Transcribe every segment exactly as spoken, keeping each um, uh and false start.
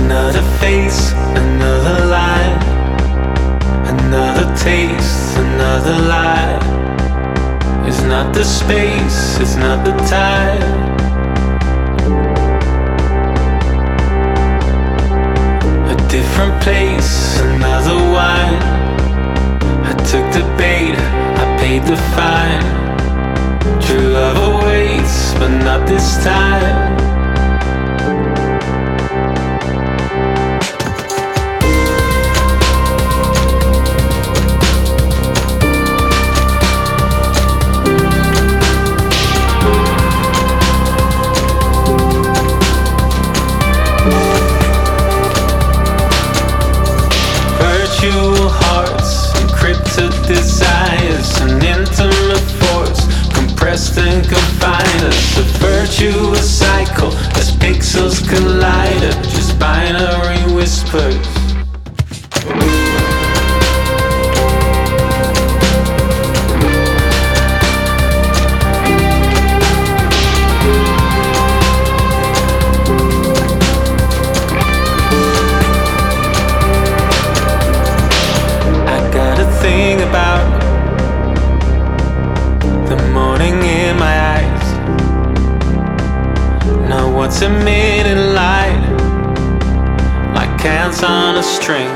Another face, another lie, another taste, another lie. It's not the space, it's not the time. A different place, another wine. I took the bait, I paid the fine. True love awaits, but not this time. Virtual hearts, encrypted desires, an intimate force, compressed and confined us. A virtuous cycle as pixels collide, just binary whispers. Thing about the morning in my eyes. Now what's a minute light, like ants on a string.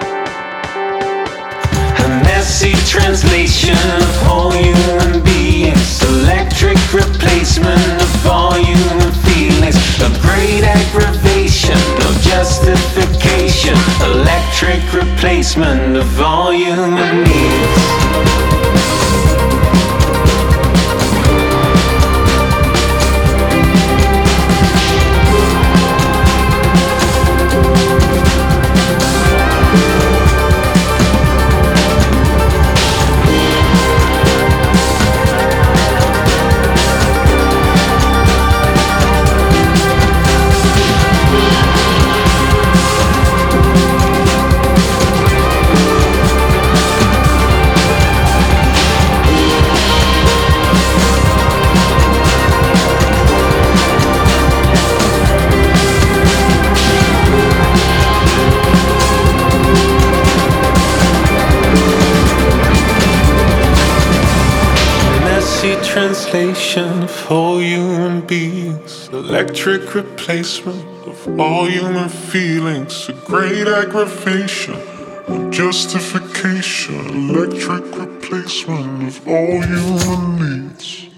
A messy translation of whole human beings, electric replacement of all human feelings. A great aggravation, no justification. Electric replacement of all human needs. Translation of all human beings, electric replacement of all human feelings. A great aggravation, no justification. Electric replacement of all human needs.